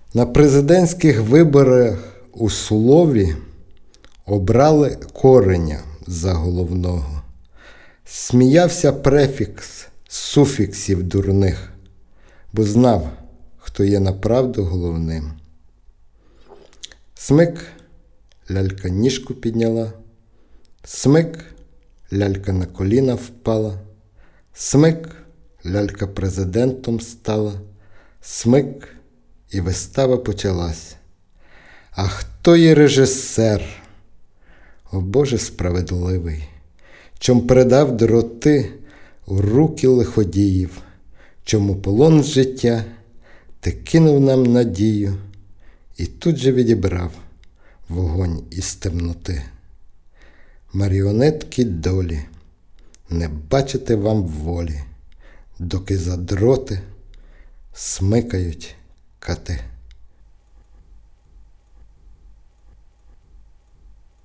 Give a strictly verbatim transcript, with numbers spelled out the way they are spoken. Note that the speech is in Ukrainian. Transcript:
На президентських виборах у Сулові обрали Кореня за головного. Сміявся префікс з суфіксів дурних, бо знав, хто є направду головним. Смик, лялька ніжку підняла, смик, лялька на коліна впала, смик, лялька президентом стала, смик, і вистава почалась. А хто є режисер? О Боже справедливий, чом передав дроти у руки лиходіїв, чому полон життя ти кинув нам надію і тут же відібрав вогонь із темноти. Маріонетки долі, не бачити вам волі, доки за дроти смикають кати.